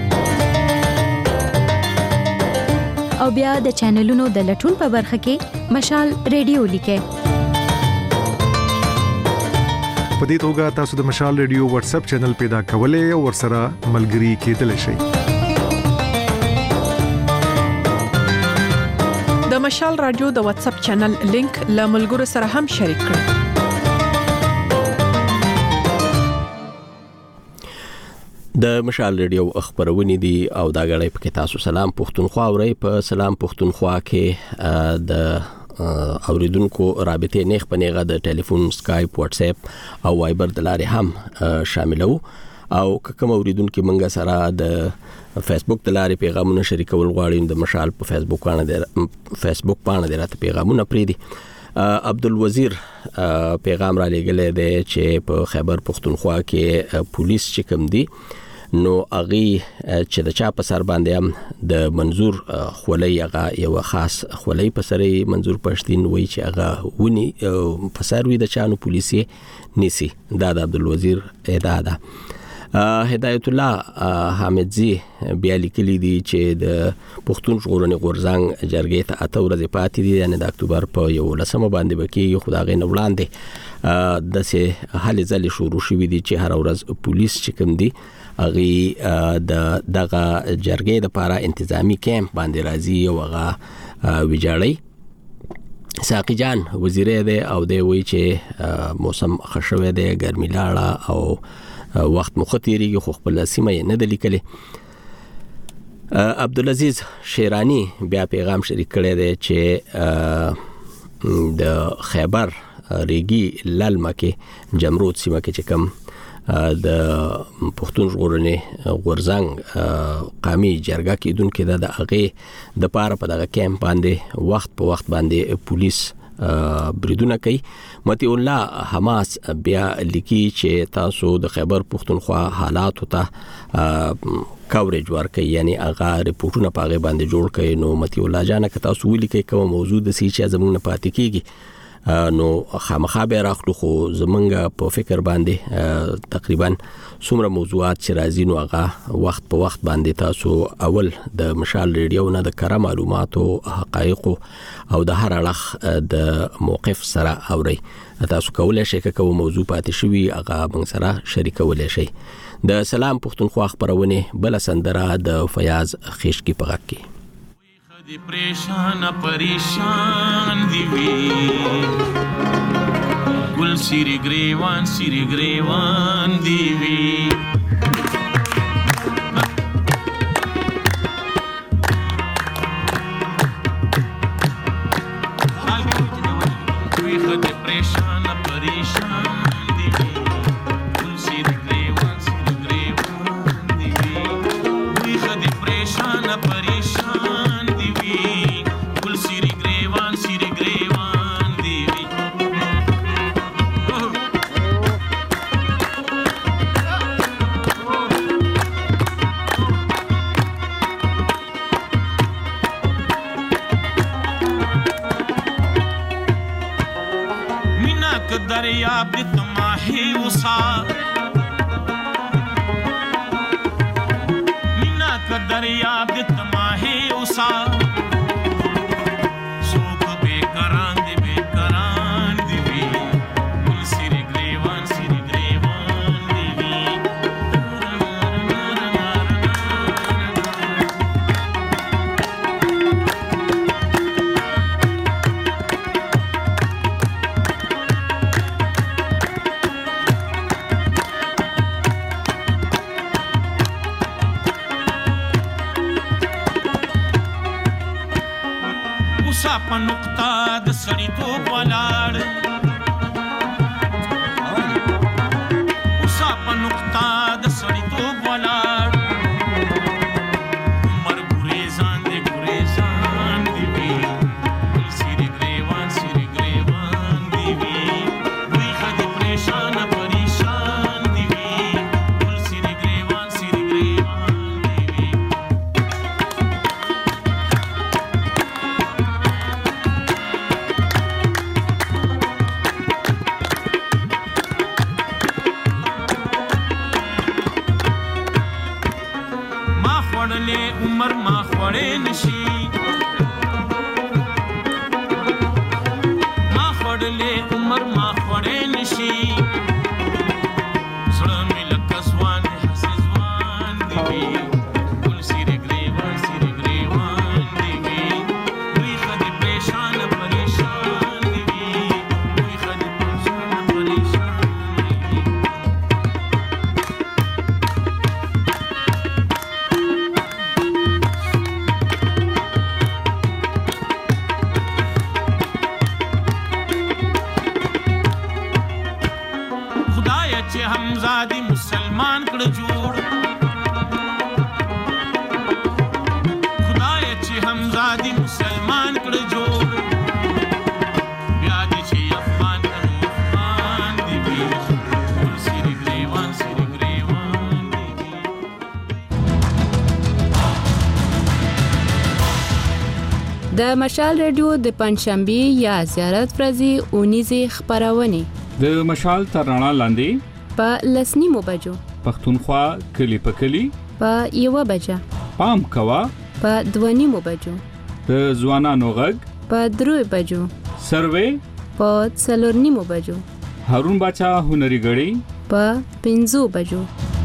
S7: او بیا د چینلونو د لټون په برخه کې مشال ریډیو لیکئ.
S12: په دې توګه تاسو د مشال ریډیو واتس اپ چینل پیدا کولای او ورسره ملګري کېدلی شئ.
S13: د مشال رادیو د واتس اپ چینل لینک له ملګرو سره هم شریک کړئ.
S1: د مشال ریډیو خبرونه دي او دا غړې په تاسو سلام پښتونخوا اوري. په سلام پښتونخوا کې د اوریدونکو رابطې نیخ پنیغه د ټلیفون، سکایپ، واتس اپ او وایبر د لارې هم شاملو او کوم اوریدونکو منګه سره د فیسبوک د لارې پیغامونه شریکول غواړي د مشال په فیسبوک باندې فیسبوک باندې راته پیغامونه پریدي. عبدالوزیر پیغام را لګلې دی چې په خیبر پښتونخوا کې پولیس چې کوم دي نو اغي چې د چا په سر باندې هم د منظور خولۍ هغه یو خاص خولۍ په سر منظور پښتين وای چې هغه ونی په سر وي د چانو پولیسي نيسي. دا د عبدالوزیر ادا ده. هدایت الله حامدزي بیا لیکلي دي چې د پښتون ژغورنې غورځنګ جرګې ته اته ورځې پاتې دي، یعنی د اکتوبر په یولسمه باندې بکیږي. خدای نه وړاندې د سه حل ځلې شروع شوې دي چې هر ورځ پولیس چې کوم دي اغي د دغه جرګې د لپاره انتظامی کیمپ باندې راځي او هغه ویجاړي. ساقي جان وزیر دی او دی وی چې موسم خشوي دی، ګرمي لاړه او وخت مختيريږي خو خپل سیمه نه د لیکلي. عبدالعزيز شیرانی بیا پیغام شریک کړی دی چې د خیبر ریګي لالما کې جمرود سیمه کې چې کوم د پښتون ژغورنې غورځنګ قومي جرګه کې دونکو د هغه د پاره په دغه کیمپ باندې وخت په وخت باندې پولیس بریدونه کوي. متي الله حماس بیا لیکي چې تاسو د خیبر پښتونخوا حالات ته کاورج ورکړي، یعنی هغه ریپورتونه پاغه باندې جوړ کړي. نو متي الله جان که تاسو ویلي کې کوم موضوع د سې چې زمونږ نه پاتې کیږي نو خامخا به راخلو، خو زمونږ په فکر باندې تقریبا څومره موضوعات چې راځي نو هغه وخت په وخت باندې تاسو اول د مشال ریډیو نه د کره معلوماتو، حقایق او د هر اړخ د موقف سره اوري. تاسو کولای شئ که کوم موضوع پاتې شوی هغه موږ سره شریکولای شئ. د سلام پښتونخوا خبرونه بل سندره د فیاض خیشکی په غږ کې
S14: پریشان پریشان دی وی گل سری گریوان سری گریوان دی وی दरियाब तमाही उसा मीना का दरियाब तमाही उसा सोख बेकरान दे बेकरान दिवी गुल सिरी ग्रेवान सिरी ग्रेवान दिवी په نقطه د سړیتوب ولاړ اوسه په نقطه د سړیتوب ولاړ عمر ګریزان دی ګریزان دی وی سری ګریوان سری ګریوان دی وی وی خدای پریشان پریشان دی وی سری ګریوان سری ګریوان عمر ما خوړې نشي ما خوړلې عمر ما خوړې نشي سره مې لکه ځوان حسزوان دی وی ګل سری ګریوان سری ګریوان دی وی وی خدای پریشان پریشان دی وی وی خدای پریشان پریشان چې همزادي مسلمان کړ جوړ خدای چې همزادي مسلمان کړ جوړ بیا دې چې افغان افغان دی وی سری ګریوان سری ګریوان دی
S8: د مشال رادیو د پنځشنبه یا زیارت ورځې اونیزه خبرونه
S15: د مشال ترانه لاندې
S8: په لسنیمو بجو
S15: پښتونخوا کلی په کلی
S8: په یو بجه
S15: پام کوا
S8: په دونیمو بجو
S15: د ځوانانو غږ
S8: په درو بجو
S15: سروې
S8: په څلورنیمو بجو
S15: هارون باچا هنري غړي
S8: په پنځو بجو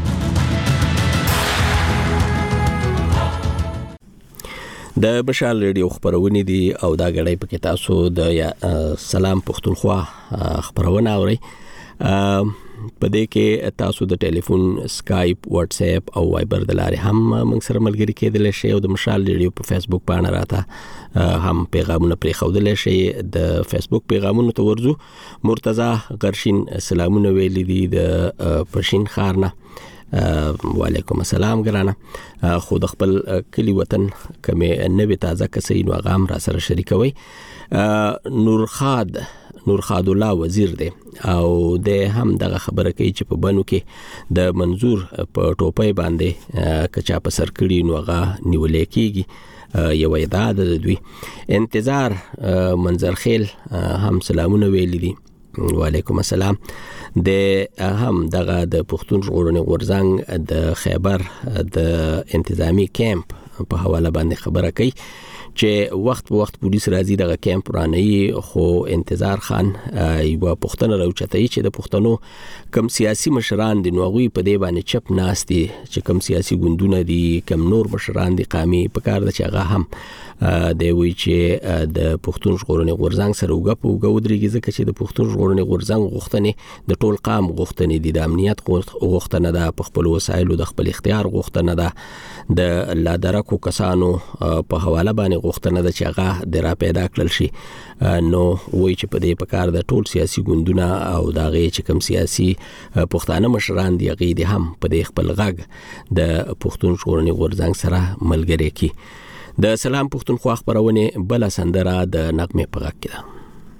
S1: د بشال ریډیو خبرونه دي او دا غړې په کې تاسو د سلام پښتونخوا خبرونه اورئ په دې کې تاسو د ټلیفون سکایپ واتس اپ او وایبر د لارې هم موږ سره ملګری کېدل شئ او د مشال ریډیو په فیسبوک باندې راته هم پیغامونه پرې خودل شئ د فیسبوک پیغامونو ته ورځو مرتضی غرشین سلامونه ویلي دي د پرشین خارنه وعلیکم السلام ګرانه خو د خپل کلی وطن کمه نوې تازه کسې نو غام را سره شریکوي نور خاد نور خاد الله وزیر دی او د هم دغه خبره کوي چې په بنو کې د منظور په ټوپۍ باندې کچا په سر کړي نو غا نیولې کیږي یو ادعا د دوی انتظار منظر خیل هم سلامونه ویلي دي وعلیکم السلام د هم دغه د پښتون ژغورنې غورځنګ د خیبر د انتظامی کیمپ په حواله باندې خبره کوي چې وخت په وخت پولیس راځي دغه کیمپ رانهي خو انتظار خان یو پښتنه راوچتای چې د پښتنو کم سیاسي مشران دي نو غوي په دی باندې چپ ناس دي چې کم سیاسي ګوندونه دي کم نور مشران دي قامي په کار د چغه هم د وی چې د پښتون ژغورنې غورځنګ سره وګپ وګودريږي ځکه چې د پښتون ژغورنې غورځنګ غوښتنې د ټول قام غوښتنې دي، د امنیت غوښتنه ده، په خپل وسایلو د خپل اختیار غوښتنه ده، د لادرکو کسانو په حواله باندې غوښتنه ده چې هغه د را پیدا کړل شي. نو وایي چې په دې پکار د ټول سیاسي ګوندونه او د هغې چې کوم سیاسي پښتانه مشران دي هغې دې هم په دې خپل غږ د پښتون ژغورنې غورځنګ سره ملګری کړي. د سلام پښتونخوا خپرونې بله سندره د نغمې په غږ کې ده.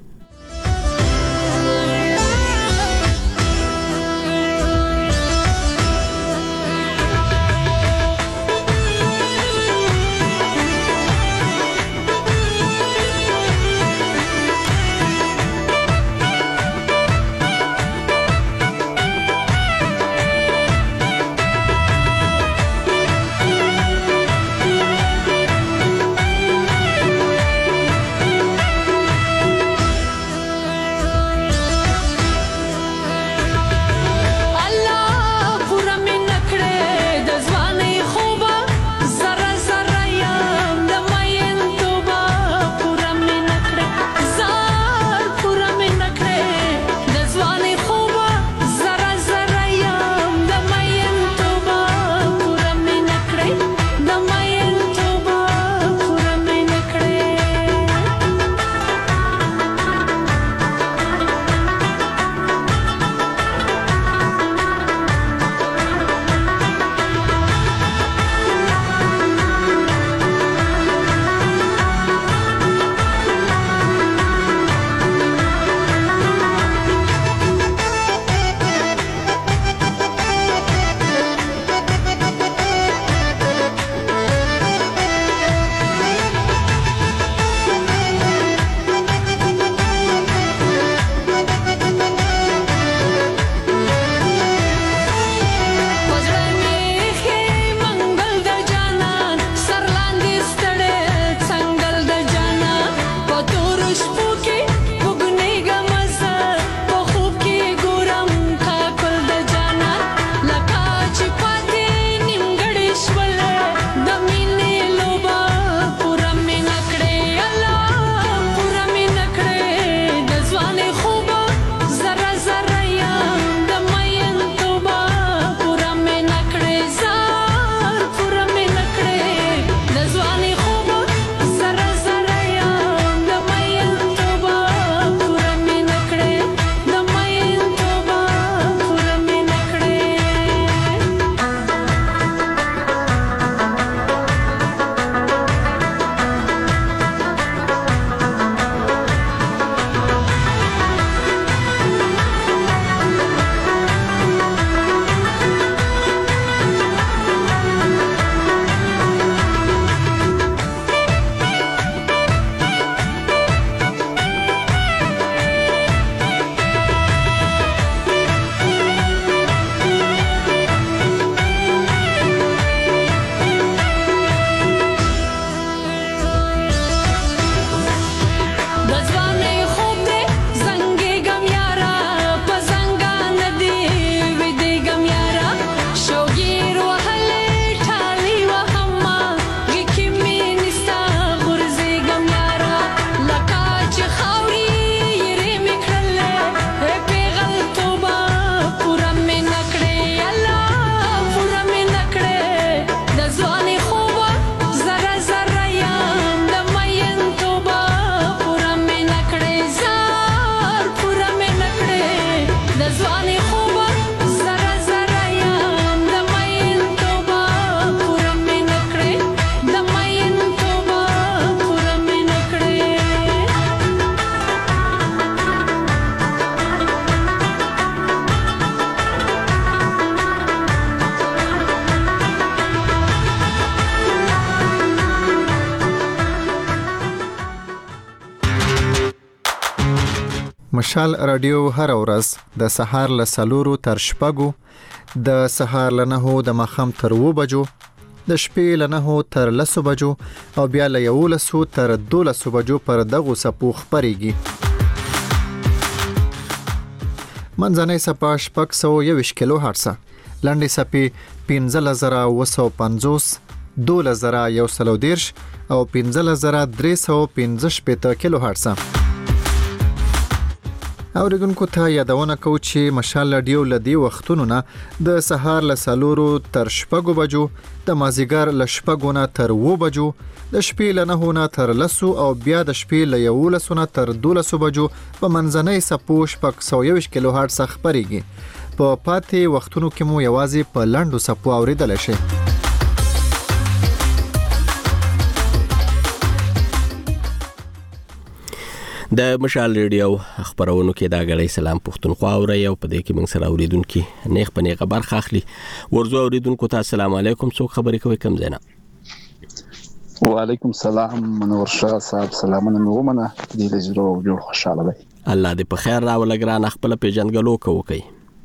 S4: مشال رادیو هر ورځ د سهار له سلورو تر شپږو، د سهار له نهو د ماښام تر اووه بجو، د شپې له نهو تر لسو بجو او بیا له یولسو تر دولسو بجو پر دغو څپو خپرېږي. منځنۍ څپه شپږ سوه یوویشت کیلو هرټزه، لنډې څپې پنځلس زره اوه سوه پنځوس، دولس زره یو سل او دېرش او پنځه زره درې سوه پنځه شپېته کیلو هرتز. اوریدونکو ته یادونه کوم چې مشال رادیو لدی وختونو نه د سهار له سلورو تر شپږو بجو، د مازیګر له شپږو نه تر اوو بجو، د شپې له نهو نه تر لسو او بیا د شپې له یولسو نه تر دولسو بجو په منځنۍ څپو شپږ سوه یوویشت کیلو هرتز خپرېږي. په پاتې وختونو کې مو یوازې په لنډو څپو اوریدلی شئ.
S1: د مشال ریډیو خبرونو کې دا غړې سلام پښتونخوا اوري او په دې کې موږ سره اوریدونکو نیغ په نیغه برخه اخلي. ورزو اوریدونکو ته السلام علیکم. څوک خبرې کوي کم زینا؟
S16: وعلیکم السلام منور شاه صاحب. سلامونه مې ومنه دې لجرو جوړ خوشاله وي.
S1: الله دې په خیر راول ګران خپل پیژنګلو کوي.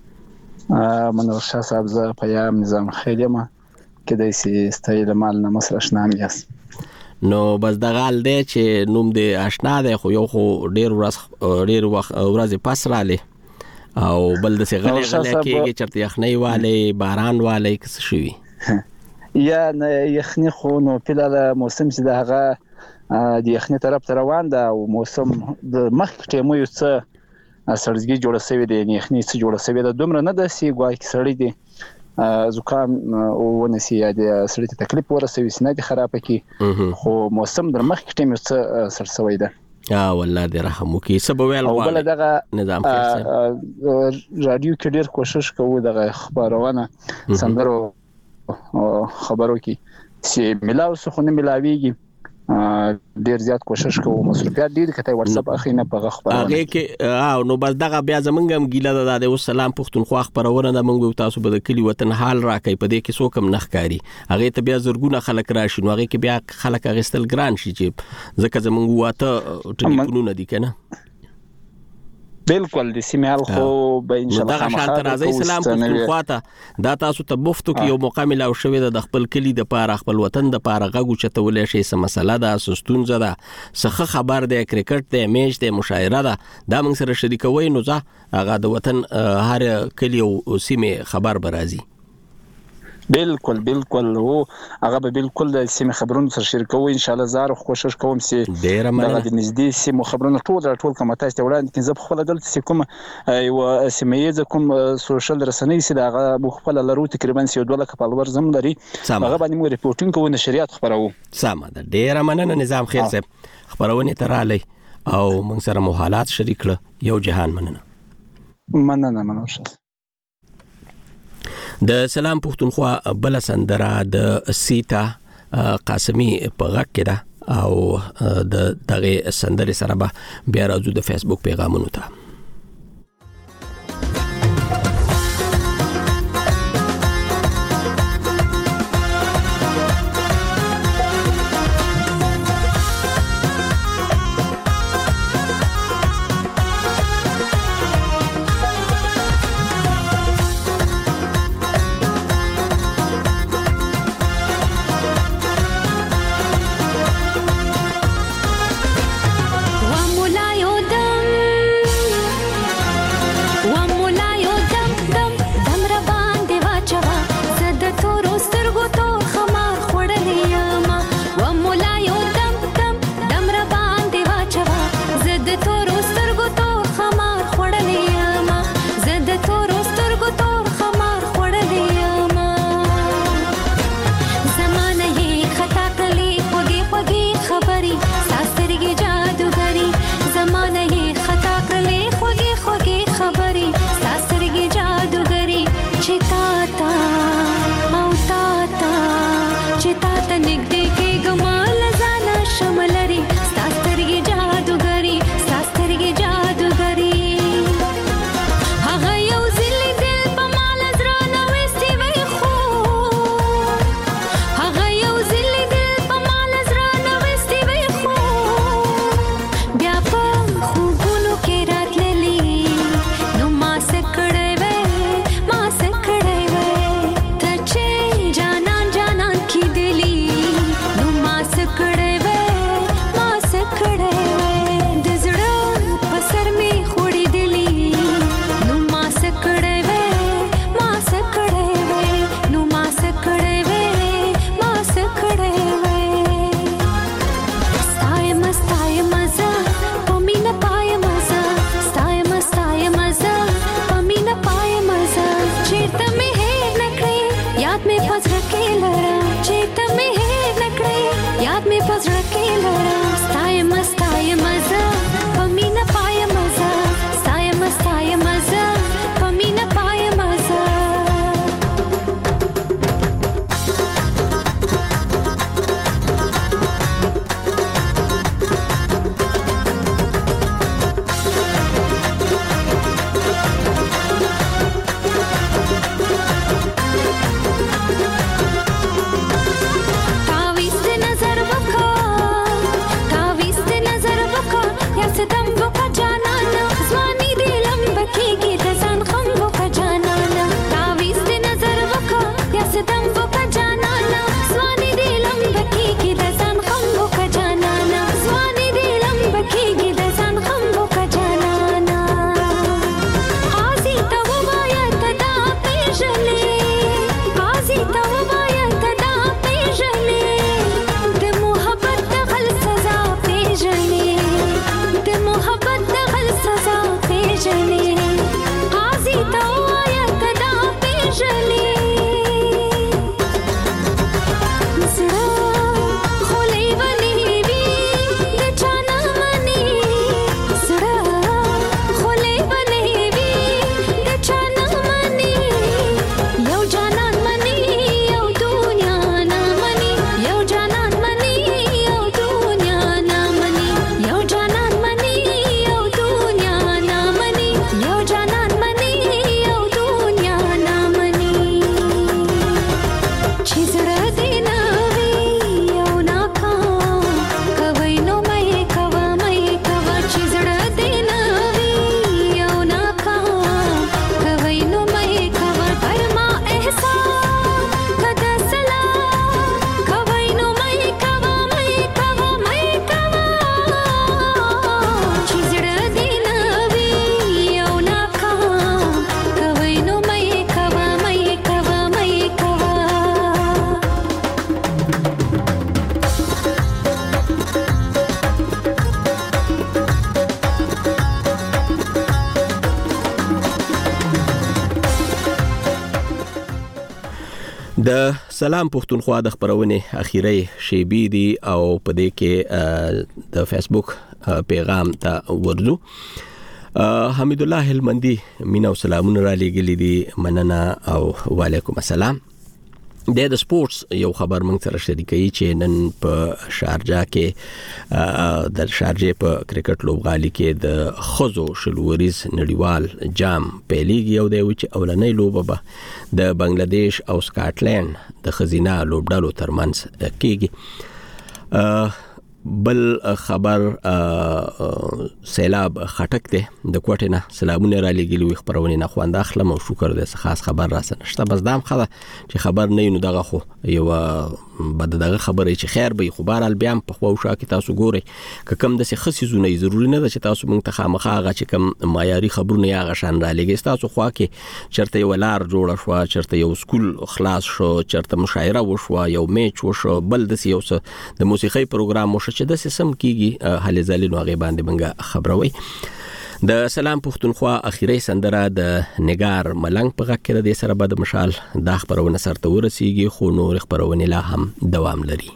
S16: ا منور شاه صاحب زه پیام نظام خیلمه کدی سي استایل مال نه مصر شنام یاس.
S1: نو بس د غال دی چې نوم دې آشنا دی خو یو خو ډیر ورځ ډیر وخت ورځ پس رااله او بل د څنګه غلې کېږي چرته یخنۍ والي باران والي څه شوی
S16: یا نه یخنۍ خو نو په د موسم چې دغه د یخنۍ طرف ته روان ده او موسم د مخ ټیمو یو څه سړځګي جوړ شوی دی یخنۍ څه جوړ شوی ده دومره نه ده سی ګوای کې سړی دی زکام او ونسی د سړی ته تکلیف ورسوي سینه دي خراب کی خو موسم در مخ کې ټیم څه سرسوي ده.
S1: ا والله دې رحم وکي سبب ویل
S16: غواړي دغه
S1: نظام خیر
S16: رادیو کې ډیر کوشش کوو دغه خبرونه سندرو خبرو کې چې ملاو سخونه ملاويږي ډیر زیات کوشش کوو مصرفيات ډیر کته واتس اپ اخینه په خبرونه
S1: هغه کې او نو بس دغه بیا زمونږ هم ګیله ده د سلام پښتونخوا خبرونه د مونږ تاسو په کلی وطن حال راکې په دې کې څوک هم نخکاری هغه ته بیا زرګونه خلک راشي نو هغه کې بیا خلک غستل ګران شي چې ځکه زمونږ واته ټلیفونونه دي کنه
S16: بالکل د سیمال خو به ان شاء الله
S1: دغه شانت راځي سلام پښتونخوا ته دا تاسو ته مفتو کې یو مقام لا شوې د خپل کلی د پاره خپل وطن د پاره غږو چتولې شي سم مسله ده سستونزه ده څخه خبر ده کرکټ ده میچ ده مشاعره ده دا موږ سره شریکوي نو ځه هغه د وطن هر کلی او سیمه خبر برازي
S16: بالکل بالکل او هغه به بالکل د سیمه خبرونو سره شریکو ان شاء الله زار کوشش کوم سي
S1: ډیره
S16: مننه د نږدې سیمه خبرونو ټول ټول کوم تاسو ته وړاندې کین زه خپل دلته سې کوم یو سیمه کوم سوشل رسنۍ سي دغه خپل لرو تقریبا سي دوه لک فالوور زم لري هغه باندې موږ ریپورتینګ کوو نشریات خبرو
S1: سمه ده ډیره مننه نظام خیر صاحب خبرونه تراله او موږ سره مو حالات شریک کړ یو جهان مننه
S16: مننه مننه
S1: د سلام پښتونخوا بل سندره د سیتا قاسمی په غږ کې ده او د دغه سندره سره به بیا راځو د فیسبوک پیغامونو ته
S17: Wa mula yo dam
S1: د سلام پښتونخوا د خبرونې اخیری شیبي دي او په دې کې د فیسبوک پیغام ته ورځو. حمید الله هلمندي مینا او سلامونه را لېږلي دي، مننه او وعلیکم السلام. د سپورتس یو خبر موږ سره شریکوي چې نن په شارجه کې د شارجه په کرکټ لوبغالي کې د خزو شلوریز نړیوال جام پیلیږي او د وچ اولنۍ لوبه به د بنگلاديش او سکاټلند د خزینه لوبډالو ترمنځ کېږي. بل خبر سیلاب خټک دی د کوټینه سلامونه را لګیلو خبرونه نه خوند اخلم او شکر د خاص خبر راسه نشته، بس دام خبر چې خبر نه نو دغه خو یو بد دغه خبره چې خیر به خو بهر البیام په خو شا کې تاسو ګوري ک کم د څه خصي زونه ضروری نه ده چې تاسو مونږ ته خامخا هغه چې کم معیاري خبرونه یا غشان را لګي تاسو خو کې چرته یو لار جوړ شو، چرته یو سکول خلاص شو، چرته مشاعره وشو، یو میچ وشو، بل د یو څه د موسیقي پروګرام وشو چې د سیستم کیږي حل زالینو هغه باندې بنګه خبروي. د سلام پښتونخوا اخیری سندره د نگار ملنګ په غږ کې د سره بد مشال د خبرونه سرته ورسیږي، خو نور خبرونه لا هم دوام لري.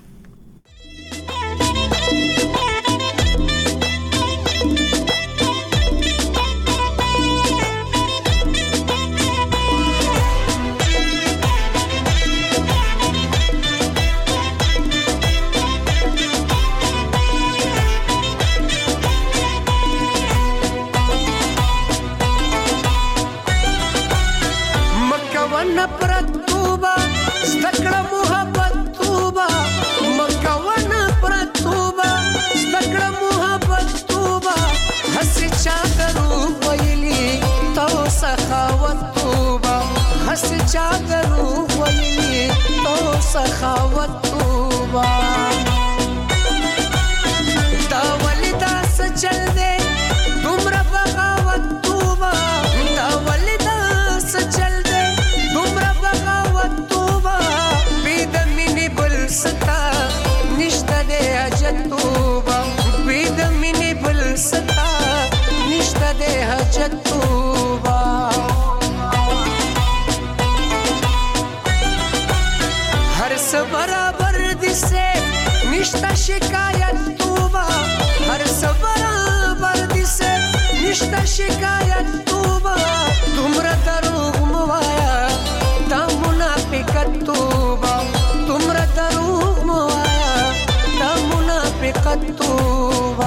S17: چاګرو ویلی تو سخاوت توبا دا ولدا سچل دے تمرا بغاوت توبا دا ولدا سچل دے تمرا بغاوت توبا بيد مني بل ستا نشتا دے حجت توبا بيد مني بل ستا نشتا دے حجت توبا برابر दिसे निष्ठा शिकायत तूबा हर सबराबर दिसे निष्ठा शिकायत तूबा तुमरा दरूग मवाया ता मुनाफिकत तूबा तुमरा दरूग मवाया ता मुनाफिकत तूबा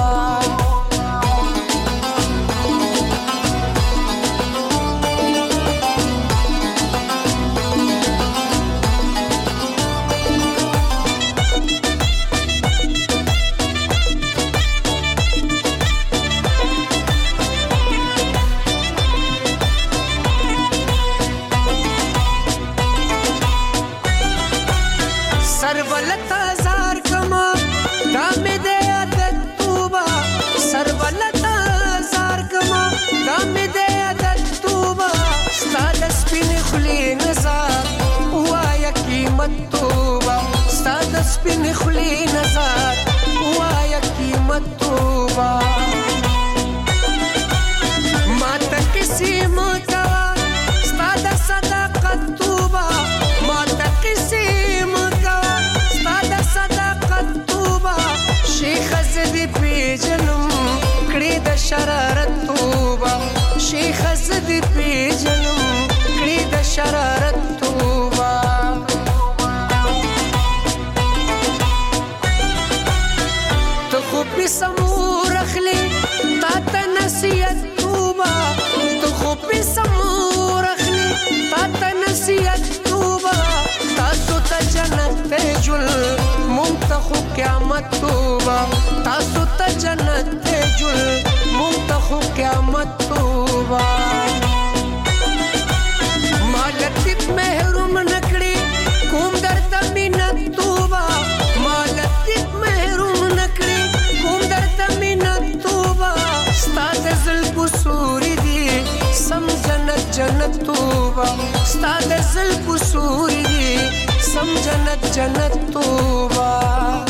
S17: سپین خلی نظر وایا قیمت توبا ما تا کسی مکوا ستا صداقت توبا ما تا کسی مکوا ستا صداقت توبا شیخ زدی پی جنم کړي د شرارت توبا شیخ زدی پی جنم کړي د شرارت توبا سمور اخلی تا تا نصیحت توبا تو خوب سمور اخلی تا تا نصیحت توبا تاسو تا جنت تے جل منتخو قیامت توبا تاسو تا جنت تے جل منتخو قیامت توبا مالتیب محروم نکڑی کوم در تا منت توبا مالتیب محروم نکڑی سوری دی سم جنت جنت توبا ستا د زلف سوری دی سم جنت جنت توبا